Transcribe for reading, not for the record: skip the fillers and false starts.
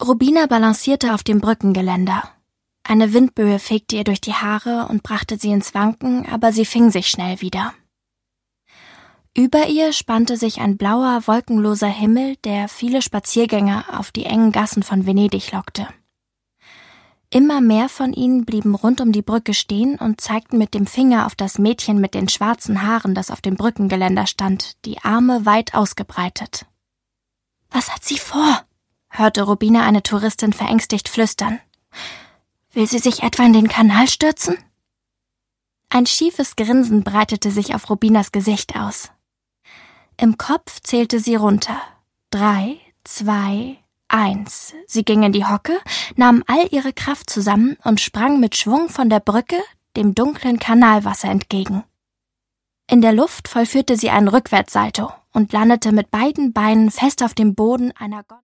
Rubina balancierte auf dem Brückengeländer. Eine Windböe fegte ihr durch die Haare und brachte sie ins Wanken, aber sie fing sich schnell wieder. Über ihr spannte sich ein blauer, wolkenloser Himmel, der viele Spaziergänger auf die engen Gassen von Venedig lockte. Immer mehr von ihnen blieben rund um die Brücke stehen und zeigten mit dem Finger auf das Mädchen mit den schwarzen Haaren, das auf dem Brückengeländer stand, die Arme weit ausgebreitet. »Was hat sie vor?« hörte Rubina eine Touristin verängstigt flüstern. »Will sie sich etwa in den Kanal stürzen?« Ein schiefes Grinsen breitete sich auf Rubinas Gesicht aus. Im Kopf zählte sie runter. 3, 2, 1. Sie ging in die Hocke, nahm all ihre Kraft zusammen und sprang mit Schwung von der Brücke dem dunklen Kanalwasser entgegen. In der Luft vollführte sie einen Rückwärtssalto und landete mit beiden Beinen fest auf dem Boden einer